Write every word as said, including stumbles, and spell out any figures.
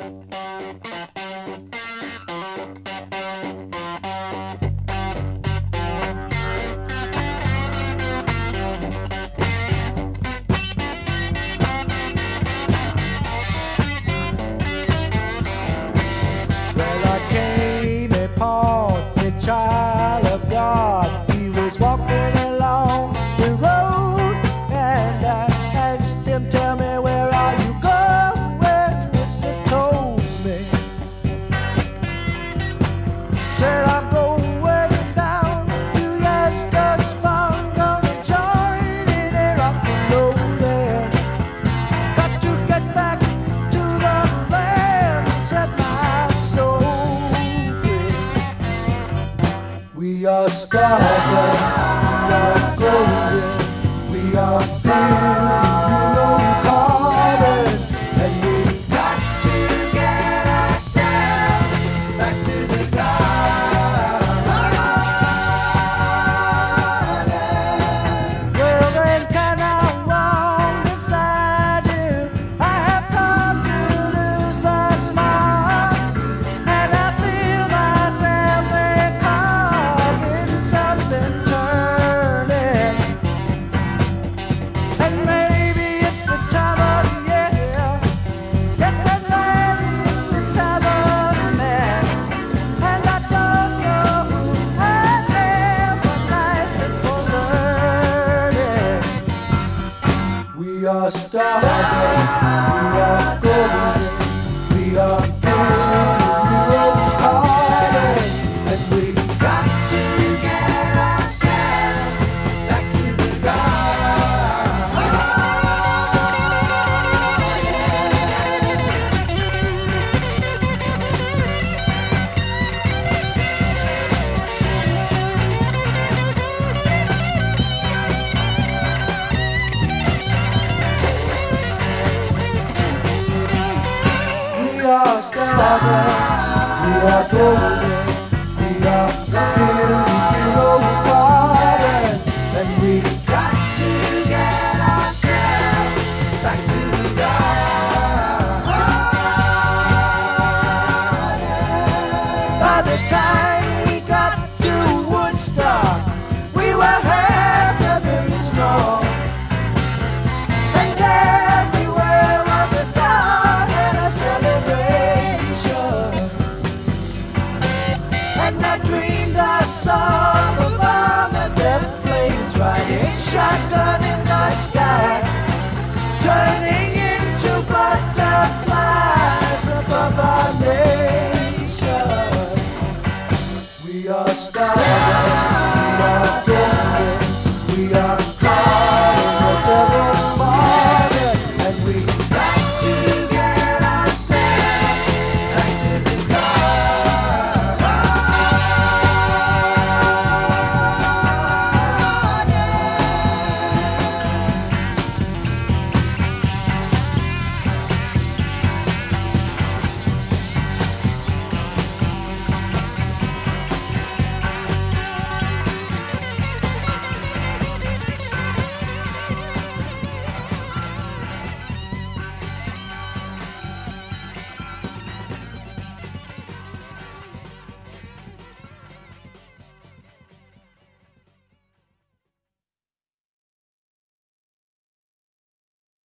Well, I came upon the child of God. He was walking along the road, and I asked him, "Tell me, where are you going?" Mister told me. Said, "I'm going down to Leicester's farm, gonna join in a rock and roll band. Got to get back to the land," said my soul free. We are stardust, we are golden, we are pure carbon, and we got to get ourselves back to the garden. Well, then can I walk beside you? I have come to lose the smile, and I feel myself becoming something turning. And maybe it's the time of year. Yes, and maybe it's the time of man. And I don't know who I am, but life is for learning. We are stardust, we are golden, we are pure carbon, and we got to get ourselves back to the garden. We are stardust, we are golden, we are pure carbon, and we got to get ourselves back to the garden. By the time